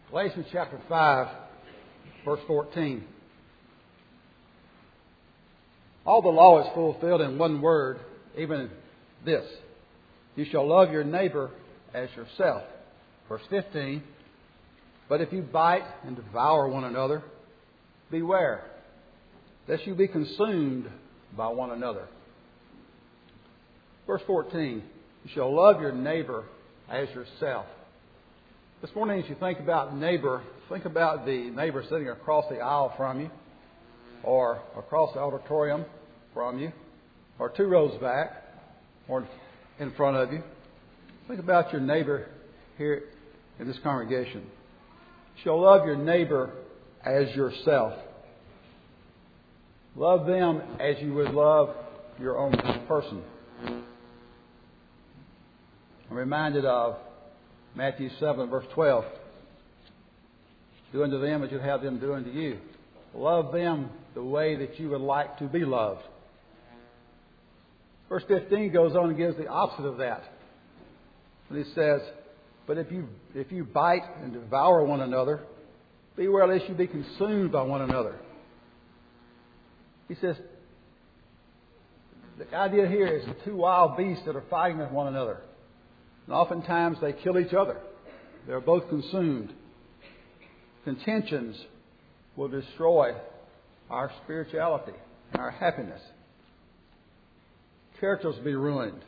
Galatians chapter 5, verse 14. All the law is fulfilled in one word, even this: you shall love your neighbor as yourself. Verse 15. But if you bite and devour one another, beware, lest you be consumed by one another. Verse 14. You shall love your neighbor as yourself. This morning, as you think about neighbor, think about the neighbor sitting across the aisle from you, or across the auditorium from you, or 2 rows back, or in front of you. Think about your neighbor here in this congregation. You shall love your neighbor as yourself. Love them as you would love your own person. I'm reminded of Matthew 7, verse 12. Do unto them as you have them do unto you. Love them the way that you would like to be loved. Verse 15 goes on and gives the opposite of that. And he says, but if you bite and devour one another, beware lest you be consumed by one another. He says, the idea here is the 2 wild beasts that are fighting with one another. And oftentimes they kill each other. They're both consumed. Contentions will destroy our spirituality and our happiness. Characters will be ruined.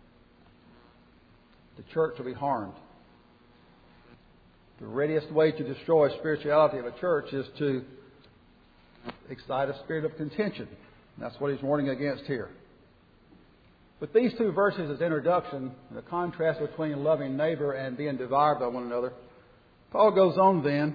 The church will be harmed. The readiest way to destroy spirituality of a church is to excite a spirit of contention. And that's what he's warning against here. With these 2 verses as introduction, the contrast between loving neighbor and being devoured by one another, Paul goes on then,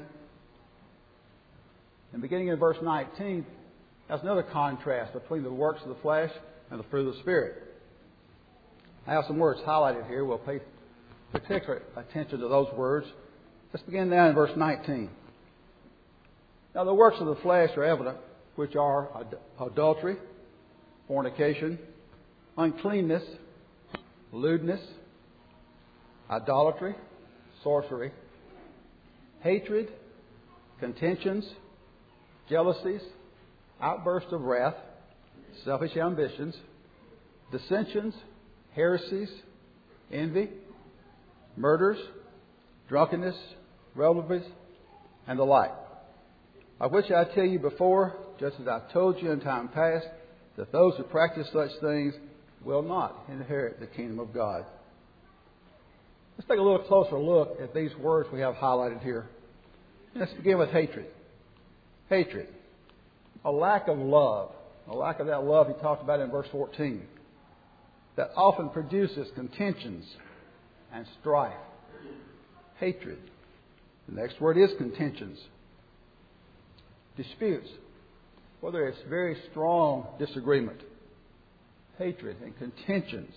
and beginning in verse 19, has another contrast between the works of the flesh and the fruit of the Spirit. I have some words highlighted here. We'll pay particular attention to those words. Let's begin now in verse 19. Now the works of the flesh are evident, which are adultery, fornication, uncleanness, lewdness, idolatry, sorcery, hatred, contentions, jealousies, outbursts of wrath, selfish ambitions, dissensions, heresies, envy, murders, drunkenness, revelries, and the like, of which I tell you before, just as I told you in time past, that those who practice such things will not inherit the kingdom of God. Let's take a little closer look at these words we have highlighted here. Let's begin with hatred. Hatred. A lack of love. A lack of that love he talked about in verse 14. That often produces contentions and strife. Hatred. The next word is contentions. Disputes. Whether it's very strong disagreement. Hatred and contentions.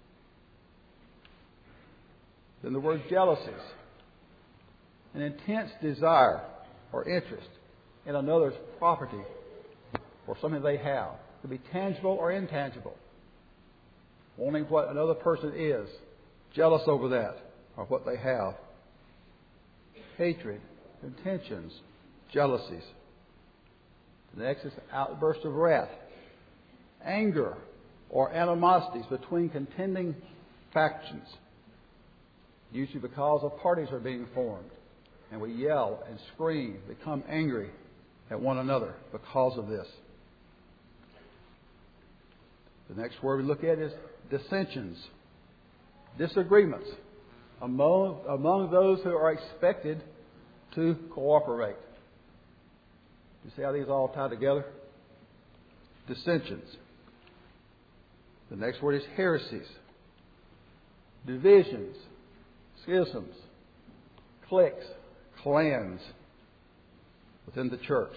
Then the word jealousies. An intense desire or interest in another's property or something they have. It could be tangible or intangible. Wanting what another person is. Jealous over that or what they have. Hatred, contentions, jealousies. The next is outburst of wrath. Anger or animosities between contending factions. Usually because of parties are being formed. And we yell and scream, become angry at one another because of this. The next word we look at is dissensions. Disagreements among those who are expected to cooperate. You see how these all tie together? Dissensions. The next word is heresies. Divisions, schisms, cliques, clans within the church.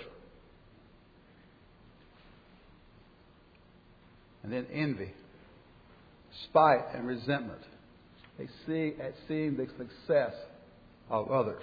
And then envy, spite and resentment. They see at seeing the success of others.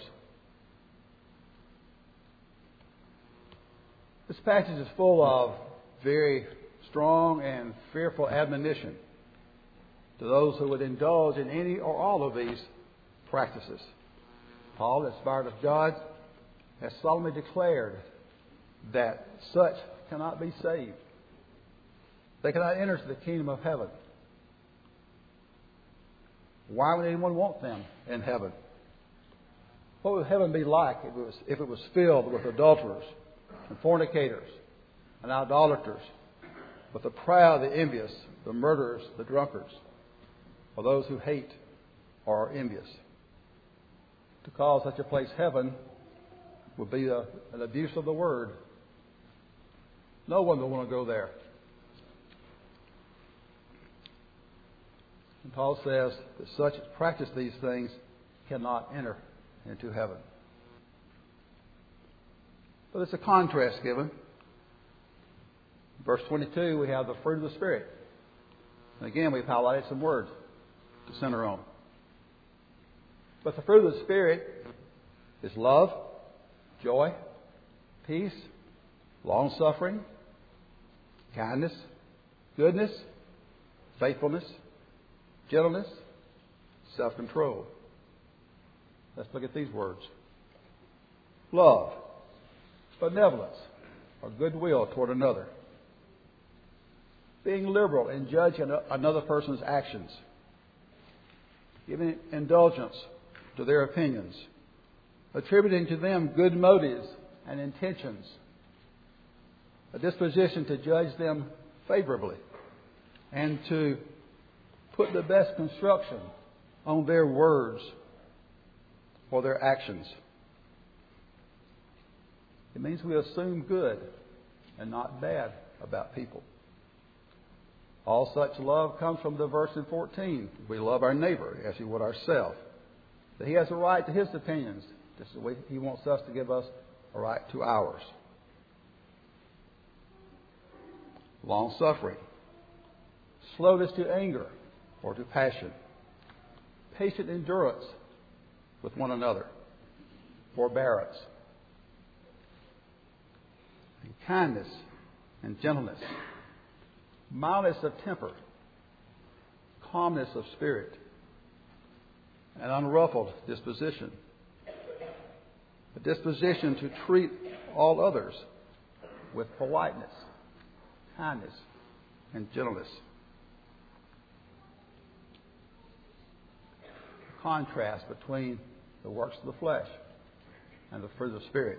This passage is full of very strong and fearful admonition to those who would indulge in any or all of these practices. Paul, inspired of God, has solemnly declared that such cannot be saved. They cannot enter into the kingdom of heaven. Why would anyone want them in heaven? What would heaven be like if it was filled with adulterers and fornicators and idolaters, with the proud, the envious, the murderers, the drunkards, or those who hate or are envious? To call such a place heaven would be an abuse of the word. No one will want to go there. And Paul says that such as practice these things cannot enter into heaven. But it's a contrast given. Verse 22, we have the fruit of the Spirit. And again, we've highlighted some words to center on. But the fruit of the Spirit is love, joy, peace, long-suffering, kindness, goodness, faithfulness, gentleness, self-control. Let's look at these words. Love, benevolence, or goodwill toward another. Being liberal in judging another person's actions. Giving indulgence to their opinions. Attributing to them good motives and intentions. A disposition to judge them favorably. And to put the best construction on their words or their actions. It means we assume good and not bad about people. All such love comes from the verse in 14. We love our neighbor as we would ourselves. That he has a right to his opinions, just the way he wants us to give us a right to ours. Long-suffering. Slowness to anger or to passion. Patient endurance with one another. Forbearance. And kindness and gentleness. Mildness of temper. Calmness of spirit. An unruffled disposition. A disposition to treat all others with politeness, kindness, and gentleness. A contrast between the works of the flesh and the fruit of the Spirit.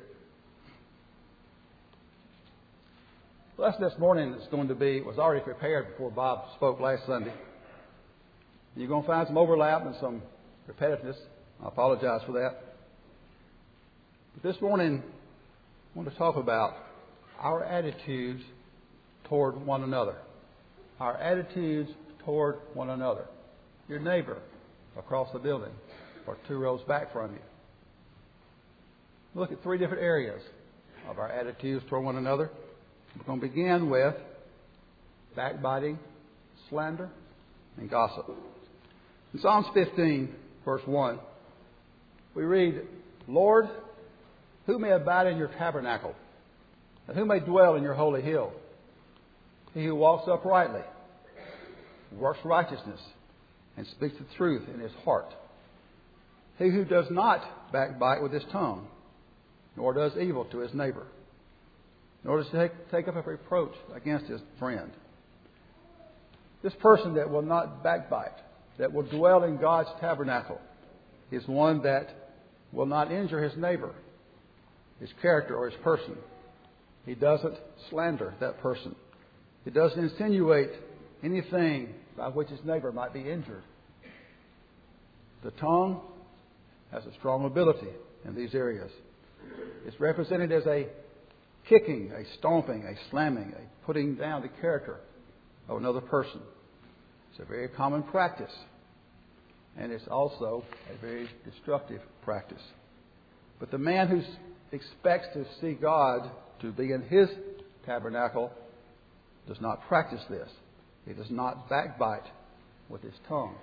The lesson this morning is going to be, was already prepared before Bob spoke last Sunday. You're going to find some overlap and some repetitiveness. I apologize for that. But this morning, I want to talk about our attitudes toward one another. Our attitudes toward one another. Your neighbor across the building or 2 rows back from you. Look at 3 different areas of our attitudes toward one another. We're going to begin with backbiting, slander, and gossip. In Psalms 15, verse 1, we read, Lord, who may abide in your tabernacle? And who may dwell in your holy hill? He who walks uprightly, works righteousness, and speaks the truth in his heart. He who does not backbite with his tongue, nor does evil to his neighbor, nor does he take up a reproach against his friend. This person that will not backbite, that will dwell in God's tabernacle, is one that will not injure his neighbor, his character, or his person. He doesn't slander that person. He doesn't insinuate anything by which his neighbor might be injured. The tongue has a strong ability in these areas. It's represented as a kicking, a stomping, a slamming, a putting down the character of another person. It's a very common practice. And it's also a very destructive practice. But the man who expects to see God to be in his tabernacle does not practice this. He does not backbite with his tongue.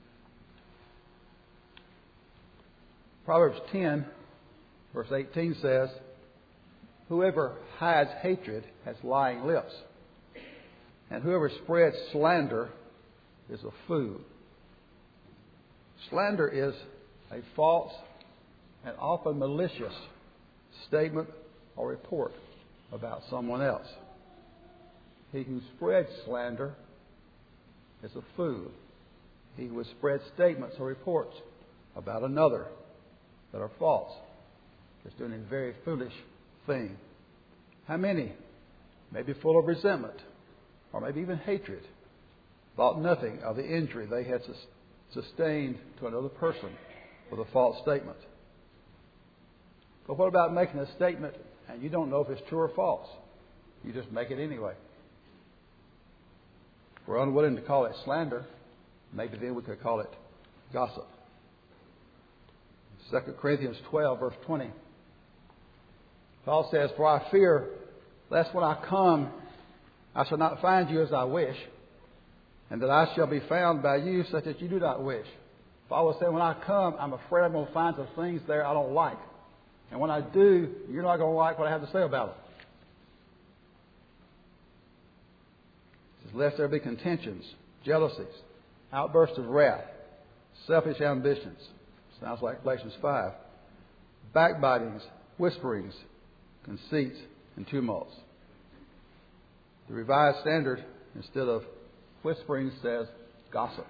Proverbs 10, verse 18 says, whoever hides hatred has lying lips, and whoever spreads slander is a fool. Slander is a false and often malicious statement or report about someone else. He who spreads slander is a fool. He who spreads statements or reports about another that are false is doing a very foolish thing. How many, maybe full of resentment or maybe even hatred, thought nothing of the injury they had sustained to another person with a false statement? But what about making a statement and you don't know if it's true or false? You just make it anyway. If we're unwilling to call it slander, maybe then we could call it gossip. 2 Corinthians 12, verse 20. Paul says, "For I fear lest when I come, I shall not find you as I wish, and that I shall be found by you such as you do not wish." Paul was saying, when I come, I'm afraid I'm going to find some things there I don't like. And when I do, you're not going to like what I have to say about it. He says, "Lest there be contentions, jealousies, outbursts of wrath, selfish ambitions." Sounds like Galatians 5. "Backbitings, whisperings, conceits, and tumults." The Revised Standard, instead of whispering, says gossip.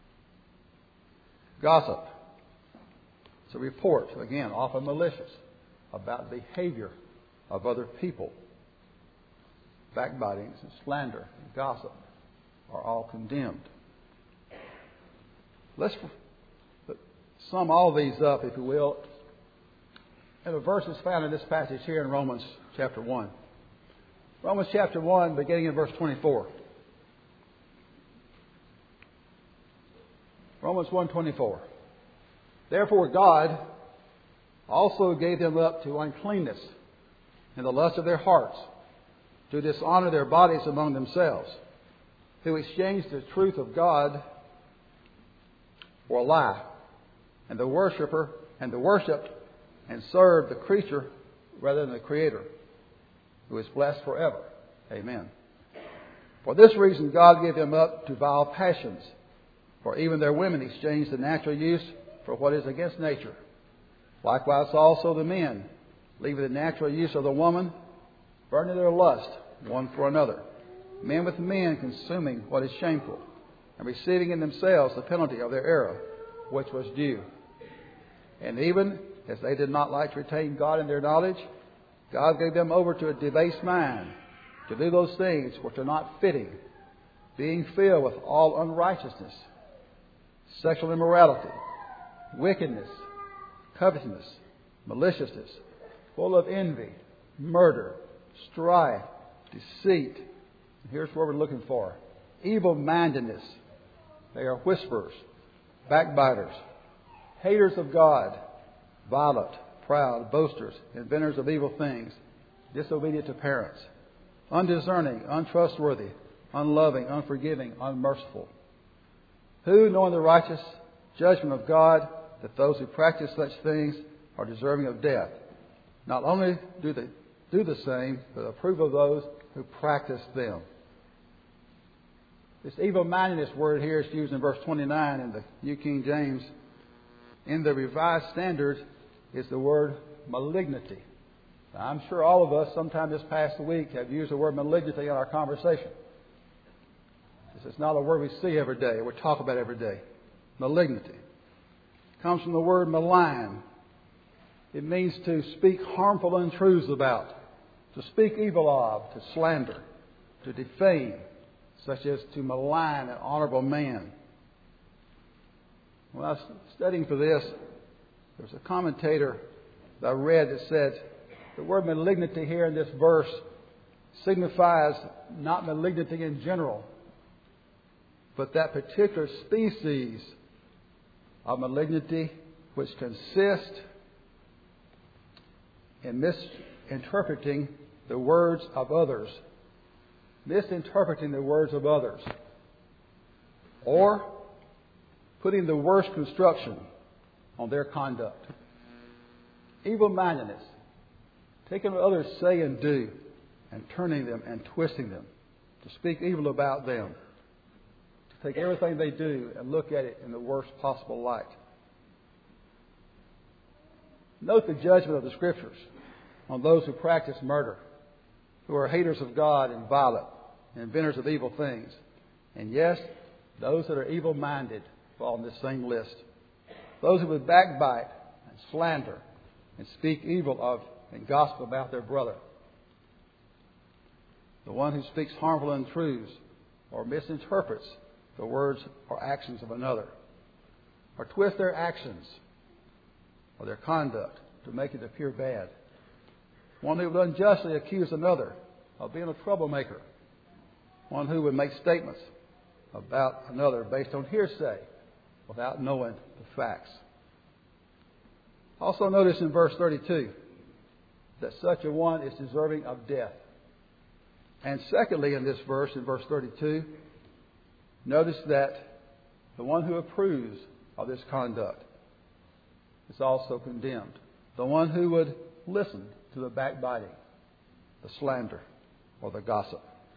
Gossip. It's a report, again, often malicious, about the behavior of other people. Backbitings and slander and gossip are all condemned. Let's sum all these up, if you will, in the verses found in this passage here in Romans chapter 1. Romans chapter 1, beginning in verse 24. Romans 1:24. "Therefore God also gave them up to uncleanness in the lust of their hearts, to dishonor their bodies among themselves, who exchanged the truth of God for a lie, and the worshipped and served the creature rather than the Creator, who is blessed forever. Amen. For this reason God gave them up to vile passions, for even their women exchanged the natural use for what is against nature. Likewise also the men, leaving the natural use of the woman, burning their lust one for another, men with men consuming what is shameful, and receiving in themselves the penalty of their error, which was due. And even as they did not like to retain God in their knowledge, God gave them over to a debased mind to do those things which are not fitting, being filled with all unrighteousness, sexual immorality, wickedness, covetousness, maliciousness, full of envy, murder, strife, deceit." And here's what we're looking for: evil-mindedness. They are whisperers, backbiters, haters of God, violent, proud, boasters, inventors of evil things, disobedient to parents, undiscerning, untrustworthy, unloving, unforgiving, unmerciful, who, knowing the righteous judgment of God, that those who practice such things are deserving of death, not only do they do the same, but approve of those who practice them. This evil-mindedness word here is used in verse 29 in the New King James. In the Revised Standard is the word malignity. Now, I'm sure all of us sometime this past week have used the word malignity in our conversation. This is not a word we see every day or we talk about every day. Malignity comes from the word malign. It means to speak harmful untruths about, to speak evil of, to slander, to defame, such as to malign an honorable man. When I was studying for this, there was a commentator that I read that said the word malignity here in this verse signifies not malignity in general, but that particular species of malignity which consists in misinterpreting the words of others. Misinterpreting the words of others. Or putting the worst construction on their conduct. Evil-mindedness. Taking what others say and do and turning them and twisting them. To speak evil about them. To take everything they do and look at it in the worst possible light. Note the judgment of the Scriptures on those who practice murder, who are haters of God and violent, inventors of evil things. And yes, those that are evil-minded fall in this same list. Those who would backbite and slander and speak evil of and gossip about their brother. The one who speaks harmful untruths or misinterprets the words or actions of another, or twist their actions or their conduct to make it appear bad. One who would unjustly accuse another of being a troublemaker. One who would make statements about another based on hearsay without knowing the facts. Also notice in verse 32 that such a one is deserving of death. And secondly, in this verse, in verse 32, notice that the one who approves of this conduct is also condemned. The one who would listen to the backbiting, the slander, or the gossip.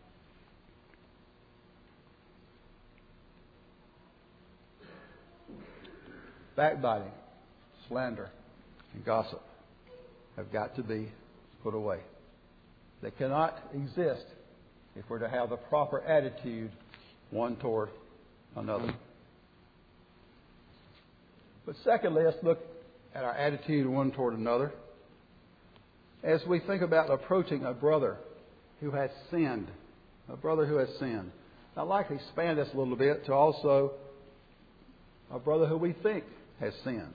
Backbiting, slander, and gossip have got to be put away. They cannot exist if we're to have the proper attitude one toward another. But secondly, let's look at our attitude one toward another as we think about approaching a brother who has sinned. A brother who has sinned. I'd like to expand this a little bit to also a brother who we think has sinned.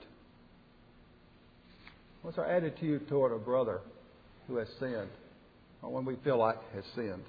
What's our attitude toward a brother who has sinned, or when we feel like has sinned?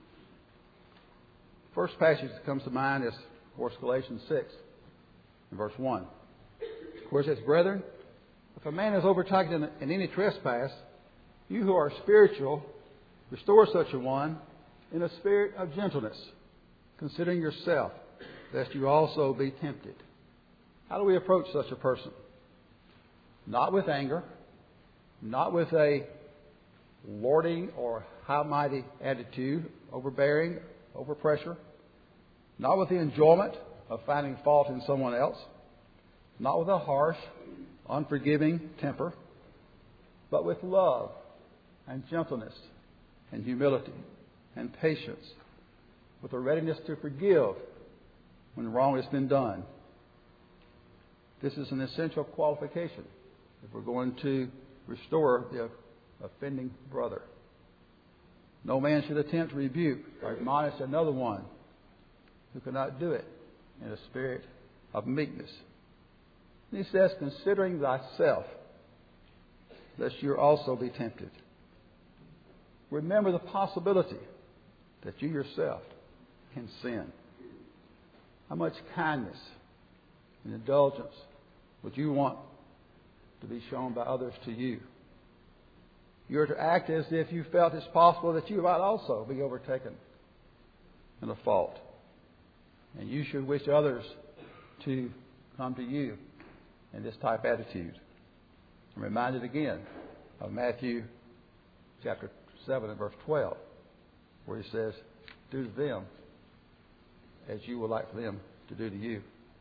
First passage that comes to mind is, of course, Galatians 6, in verse 1. Where it says, "Brethren, if a man is overtaken in any trespass, you who are spiritual, restore such a one in a spirit of gentleness, considering yourself, lest you also be tempted." How do we approach such a person? Not with anger, not with a lording or high-mighty attitude, overbearing, overpressure, not with the enjoyment of finding fault in someone else, not with a harsh, unforgiving temper, but with love and gentleness and humility and patience, with a readiness to forgive when wrong has been done. This is an essential qualification if we're going to restore the offending brother. No man should attempt to rebuke or admonish another one who cannot do it in a spirit of meekness. And he says, "Considering thyself, lest you also be tempted." Remember the possibility that you yourself can sin. How much kindness and indulgence would you want to be shown by others to you? You are to act as if you felt it's possible that you might also be overtaken in a fault. And you should wish others to come to you in this type of attitude. I'm reminded again of Matthew chapter 7 and verse 12, where he says, "Do to them as you would like for them to do to you."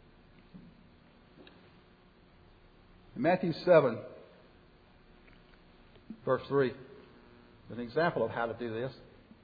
In Matthew 7, verse 3, an example of how to do this.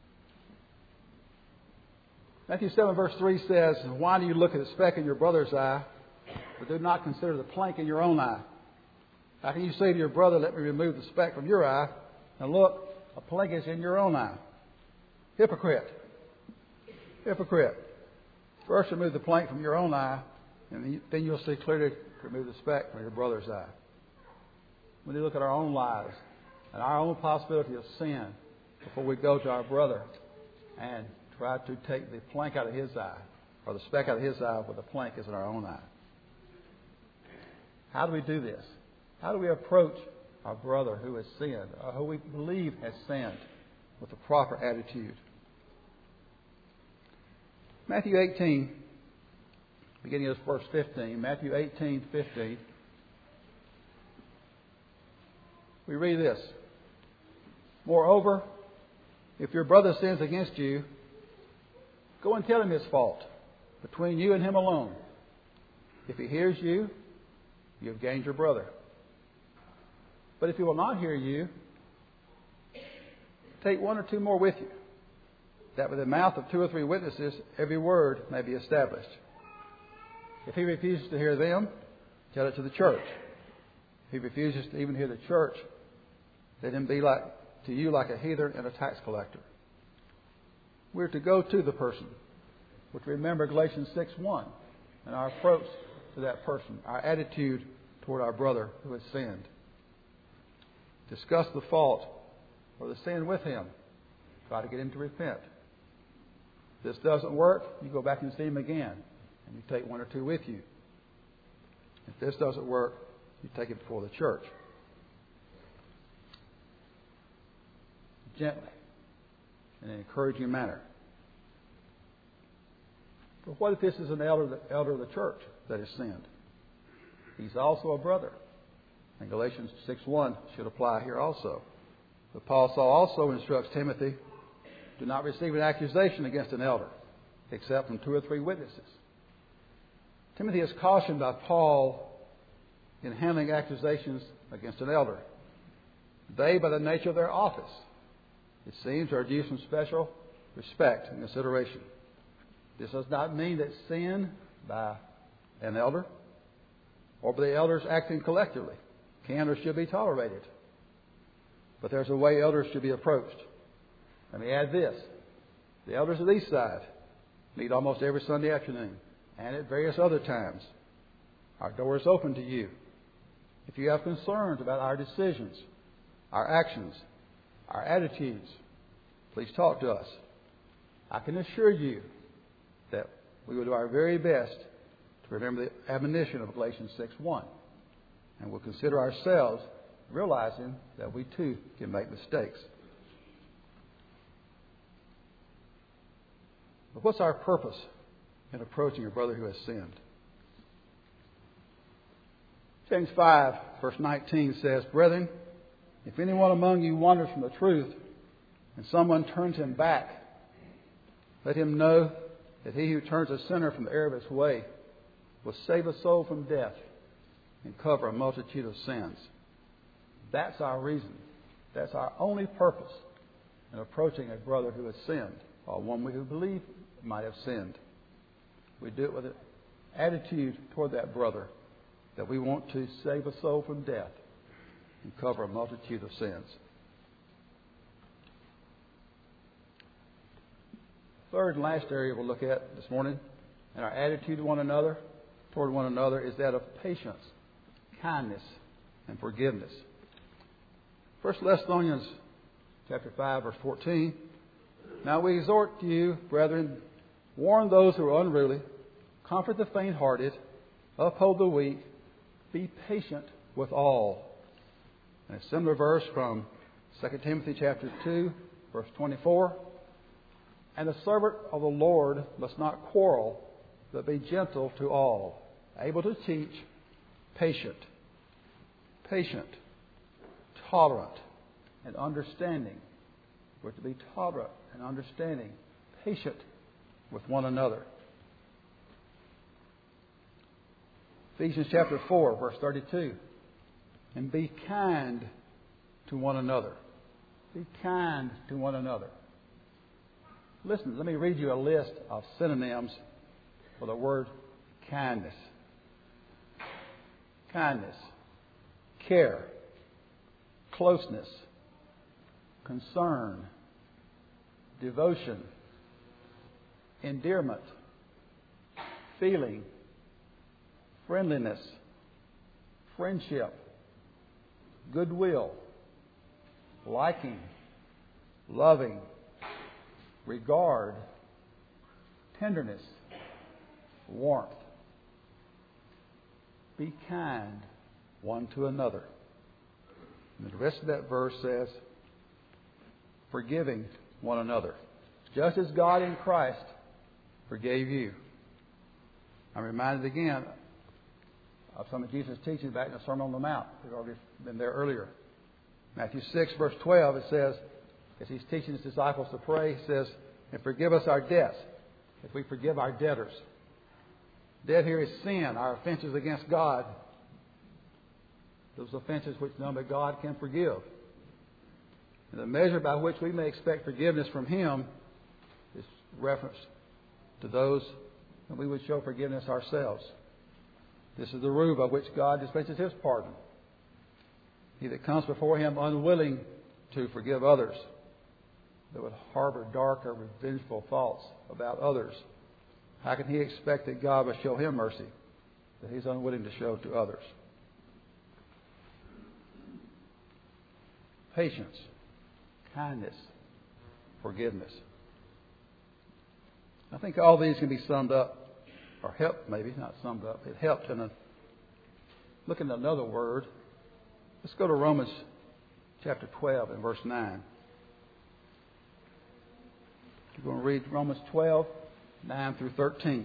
Matthew 7, verse 3 says, "Why do you look at the speck in your brother's eye, but do not consider the plank in your own eye? How can you say to your brother, 'Let me remove the speck from your eye,' and look, a plank is in your own eye? Hypocrite. Hypocrite. First remove the plank from your own eye, and then you'll see clearly to remove the speck from your brother's eye." We need to look at our own lives and our own possibility of sin before we go to our brother and try to take the plank out of his eye, or the speck out of his eye where the plank is in our own eye. How do we do this? How do we approach our brother who has sinned, or who we believe has sinned, with the proper attitude? Matthew 18, beginning of verse 15, Matthew 18:15, we read this: "Moreover, if your brother sins against you, go and tell him his fault, between you and him alone. If he hears you, you have gained your brother. But if he will not hear you, take one or two more with you, that with the mouth of 2 or 3 witnesses every word may be established. If he refuses to hear them, tell it to the church. If he refuses to even hear the church, let him be to you like a heathen and a tax collector. We're to go to the person. We're to remember Galatians 6:1 and our approach to that person, our attitude toward our brother who has sinned. Discuss the fault or the sin with him. Try to get him to repent. If this doesn't work, you go back and see him again, and you take 1 or 2 with you. If this doesn't work, you take it before the church. Gently, in an encouraging manner. But what if this is an elder of the church that has sinned? He's also a brother. And Galatians 6:1 should apply here also. The Apostle also instructs Timothy, do not receive an accusation against an elder, except from 2 or 3 witnesses. Timothy is cautioned by Paul in handling accusations against an elder. They, by the nature of their office, it seems, are due some special respect and consideration. This does not mean that sin by an elder or by the elders acting collectively can or should be tolerated. But there's a way elders should be approached. Let me add this. The elders of the East Side meet almost every Sunday afternoon and at various other times. Our door is open to you. If you have concerns about our decisions, our actions, our attitudes, please talk to us. I can assure you that we will do our very best to remember the admonition of Galatians 6:1. And we'll consider ourselves realizing that we too can make mistakes. But what's our purpose in approaching a brother who has sinned? James 5, verse 19 says, Brethren, if anyone among you wanders from the truth, and someone turns him back, let him know that he who turns a sinner from the error of his way will save a soul from death and cover a multitude of sins. That's our reason. That's our only purpose in approaching a brother who has sinned, or one we who believe might have sinned. We do it with an attitude toward that brother that we want to save a soul from death and cover a multitude of sins. Third and last area we'll look at this morning in our attitude to one another, toward one another, is that of patience, kindness, and forgiveness. 1 Thessalonians chapter 5, verse 14. Now we exhort you, brethren, warn those who are unruly, comfort the faint-hearted, uphold the weak, be patient with all. And a similar verse from 2 Timothy chapter 2, verse 24. And the servant of the Lord must not quarrel, but be gentle to all, able to teach, patient, tolerant, and understanding. We're to be tolerant and understanding, patient with one another. Ephesians chapter 4, verse 32. And be kind to one another. Be kind to one another. Listen, let me read you a list of synonyms for the word kindness. Kindness, care, closeness, concern, devotion, endearment, feeling, friendliness, friendship, goodwill, liking, loving, regard, tenderness, warmth. Be kind one to another. And the rest of that verse says, forgiving one another, just as God in Christ forgave you. I'm reminded again of some of Jesus' teaching back in the Sermon on the Mount. We've already been there earlier. Matthew 6, verse 12, it says, as he's teaching his disciples to pray, he says, and forgive us our debts, if we forgive our debtors. Debt here is sin, our offenses against God. those offenses which none but God can forgive. And the measure by which we may expect forgiveness from Him is reference to those that we would show forgiveness ourselves. This is the rule by which God dispenses His pardon. He that comes before Him unwilling to forgive others, that would harbor dark or revengeful thoughts about others, how can he expect that God will show him mercy that he's unwilling to show to others? Patience, kindness, forgiveness. I think all these can be summed up, or helped maybe, not summed up. It helped in looking at another word. Let's go to Romans chapter 12 and verse 9. We're going to read Romans 12, 9 through 13.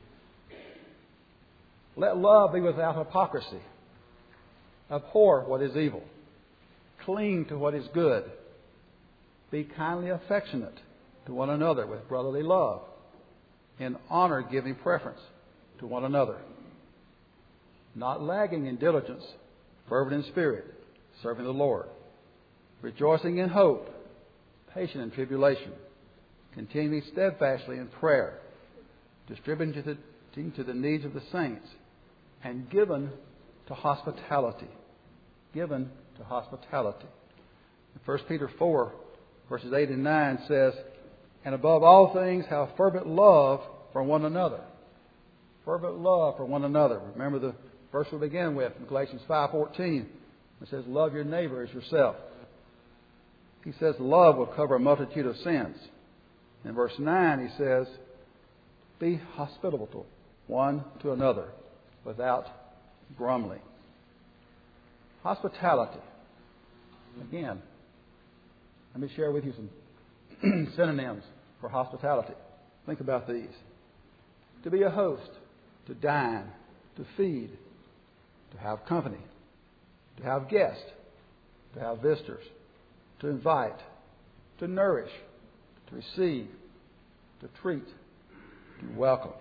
Let love be without hypocrisy. Abhor what is evil. Cling to what is good. Be kindly affectionate to one another with brotherly love. In honor giving preference to one another. Not lagging in diligence, fervent in spirit, serving the Lord. Rejoicing in hope, patient in tribulation. Continuing steadfastly in prayer. Distributing to the needs of the saints. And given to hospitality. Given to hospitality. 1 Peter 4, verses 8 and 9 says, and above all things, have fervent love for one another. Fervent love for one another. Remember the verse we began with in Galatians 5:14. It says, love your neighbor as yourself. He says love will cover a multitude of sins. In verse 9 he says, be hospitable to one to another without grumbling. Hospitality. Again, let me share with you some synonyms for hospitality. Think about these. To be a host, to dine, to feed, to have company, to have guests, to have visitors, to invite, to nourish, to receive, to treat, to welcome.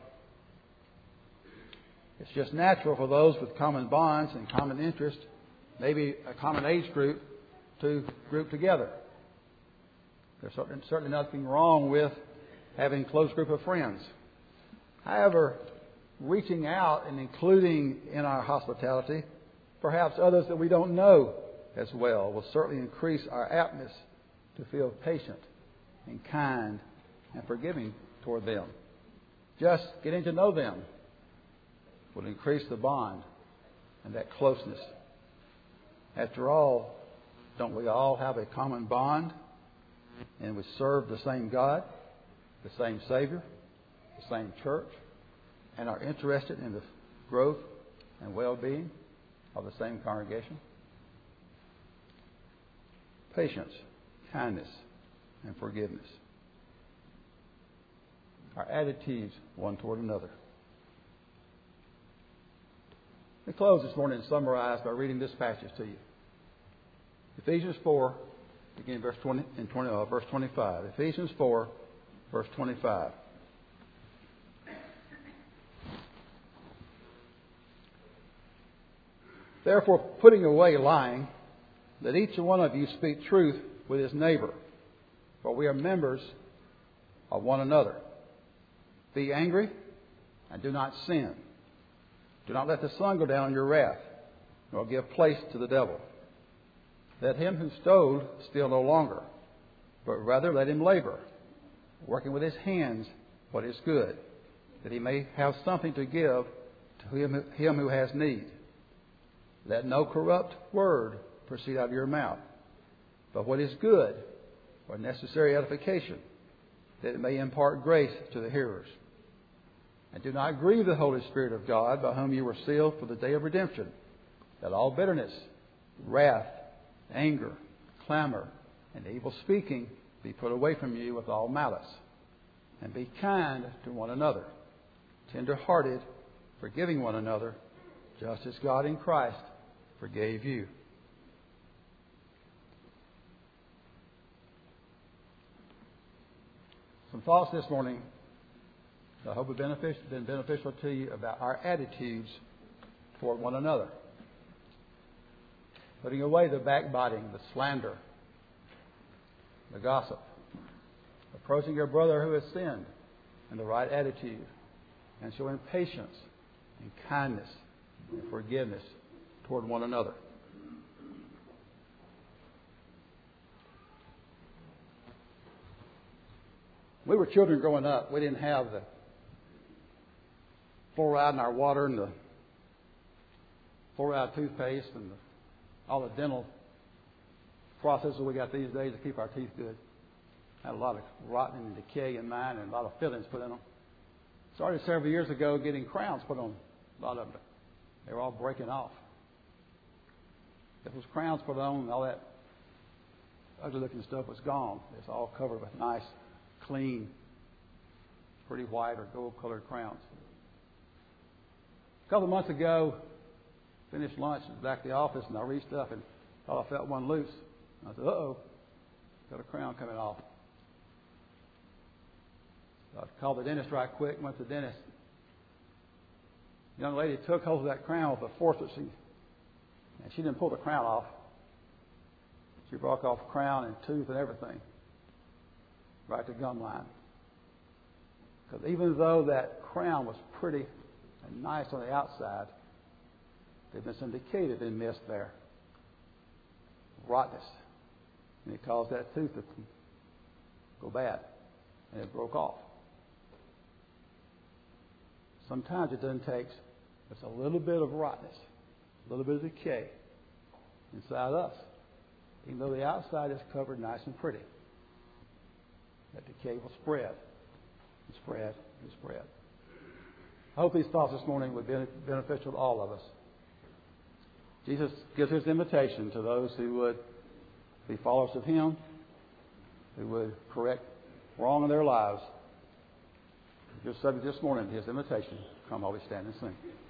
It's just natural for those with common bonds and common interests, maybe a common age group, to group together. There's certainly nothing wrong with having a close group of friends. However, reaching out and including in our hospitality perhaps others that we don't know as well will certainly increase our aptness to feel patient and kind and forgiving toward them. Just getting to know them will increase the bond and that closeness. After all, don't we all have a common bond? And we serve the same God, the same Savior, the same church, and are interested in the growth and well-being of the same congregation. Patience, kindness, and forgiveness. Our attitudes one toward another. We close this morning and summarize by reading this passage to you. Ephesians 4, beginning verse 25. Ephesians 4, verse 25. Therefore, putting away lying, let each one of you speak truth with his neighbor, for we are members of one another. Be angry and do not sin. Do not let the sun go down on your wrath, nor give place to the devil. Let him who stole steal no longer, but rather let him labor, working with his hands what is good, that he may have something to give to him who has need. Let no corrupt word proceed out of your mouth, but what is good for necessary edification, that it may impart grace to the hearers. And do not grieve the Holy Spirit of God, by whom you were sealed for the day of redemption. Let all bitterness, wrath, anger, clamor, and evil speaking be put away from you with all malice. And be kind to one another, tender-hearted, forgiving one another, just as God in Christ forgave you. Some thoughts this morning that I hope have been beneficial to you about our attitudes toward one another. Putting away the backbiting, the slander, the gossip. Approaching your brother who has sinned in the right attitude. And showing patience and kindness and forgiveness toward one another. We were children growing up. We didn't have the fluoride in our water and the fluoride toothpaste and all the dental processes we got these days to keep our teeth good. Had a lot of rotting and decay in mine and a lot of fillings put in them. Started several years ago getting crowns put on a lot of them. They were all breaking off. If those crowns put on, all that ugly looking stuff was gone. It's all covered with nice, clean, pretty white or gold colored crowns. A couple of months ago, finished lunch, was back at the office, and I reached up and thought I felt one loose. I said, uh-oh, got a crown coming off. So I called the dentist right quick, went to the dentist. The young lady took hold of that crown with a forceps, and she didn't pull the crown off. She broke off crown and tooth and everything, right to gum line. Because even though that crown was pretty and nice on the outside, there'd been some decay that had been missed there. Rottenness. And it caused that tooth to go bad. And it broke off. Sometimes it doesn't take just a little bit of rottenness, a little bit of decay inside us. Even though the outside is covered nice and pretty, that decay will spread and spread and spread. I hope these thoughts this morning would be beneficial to all of us. Jesus gives his invitation to those who would be followers of him, who would correct wrong in their lives. Your subject this morning, his invitation. Come while we stand and sing.